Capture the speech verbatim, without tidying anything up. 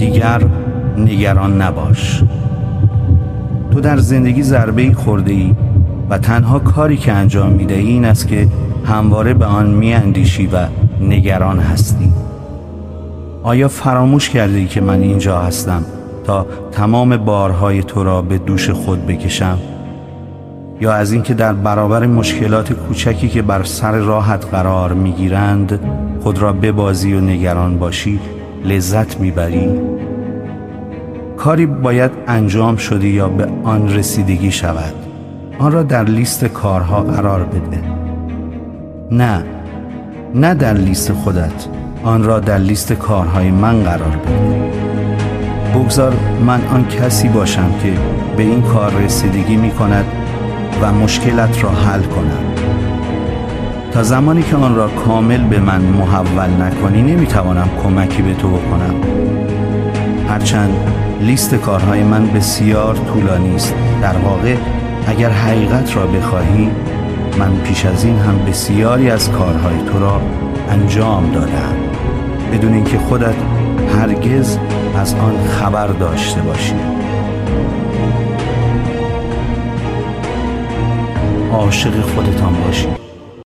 دیگر نگران نباش. تو در زندگی ضربه‌ای خورده‌ای و تنها کاری که انجام می‌دهی این است که همواره به آن می‌اندیشی و نگران هستی. آیا فراموش کرده‌ای که من اینجا هستم تا تمام بارهای تو را به دوش خود بکشم؟ یا از اینکه در برابر مشکلات کوچکی که بر سر راهت قرار می‌گیرند خود را ببازی و نگران باشی لذت می‌بری؟ کاری باید انجام شده یا به آن رسیدگی شود، آن را در لیست کارها قرار بده. نه نه در لیست خودت، آن را در لیست کارهای من قرار بده. بگذار من آن کسی باشم که به این کار رسیدگی می کند و مشکلت را حل کنم. تا زمانی که آن را کامل به من محول نکنی نمی توانم کمکی به تو بکنم. هرچند لیست کارهای من بسیار طولانی است، در واقع اگر حقیقت را بخواهی من پیش از این هم بسیاری از کارهای تو را انجام دادم بدون اینکه خودت هرگز از آن خبر داشته باشی. عاشق خودتان باشی.